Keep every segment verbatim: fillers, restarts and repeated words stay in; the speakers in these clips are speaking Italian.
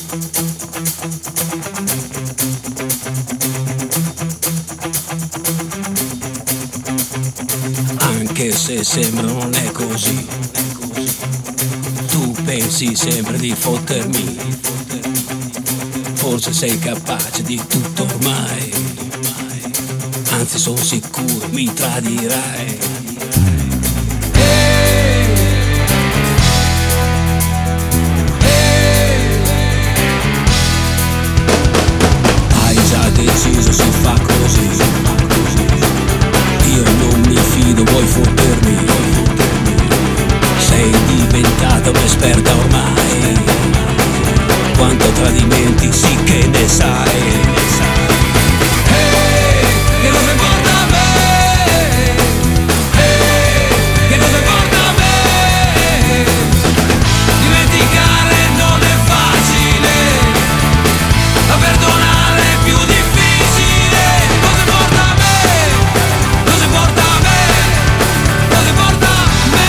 Anche se sembra non è così, tu pensi sempre di fottermi, forse sei capace di tutto ormai, anzi sono sicuro mi tradirai. Hai già deciso, si fa così, io non mi fido, vuoi fottermi, sei diventata un'esperta ormai, quanto tradimenti sì che ne sai. Hey, che cosa importa a me? Hey, che cosa importa a me? Dimenticare non è facile, ma perdonare è più difficile. Cosa importa a me? Cosa importa a me? Cosa importa a me?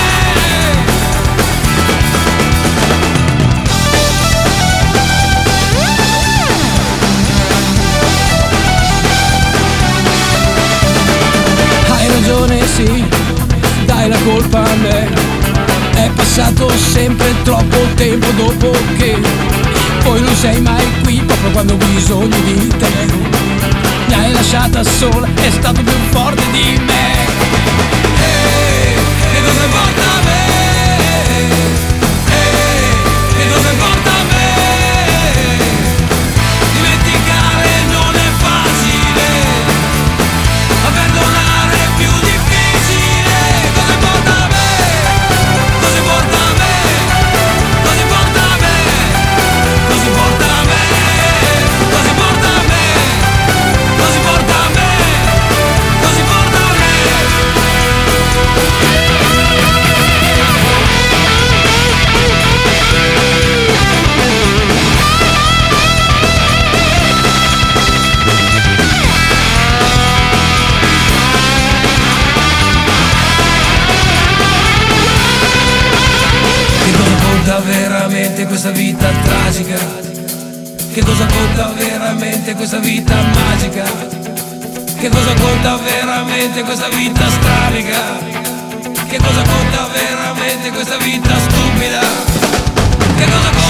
Hai ragione, sì, dai la colpa a me. È passato sempre troppo tempo dopo che poi non sei mai qui proprio quando ho bisogno di te. Mi hai lasciata sola, è stato più forte di me. Ehi, che cosa importa a me? Ehi, che cosa importa a me? Dimenticare non è facile, ma perdonare è più difficile. Cosa importa a me? Cosa importa a me? Cosa importa a me? Cosa importa a me? Cosa importa a me? Cosa importa a me? Cosa importa a me? Che cosa conta veramente questa vita tragica? Che cosa conta veramente questa vita magica? Che cosa conta veramente questa vita strabica? Che cosa conta veramente questa vita stupida? Che cosa conta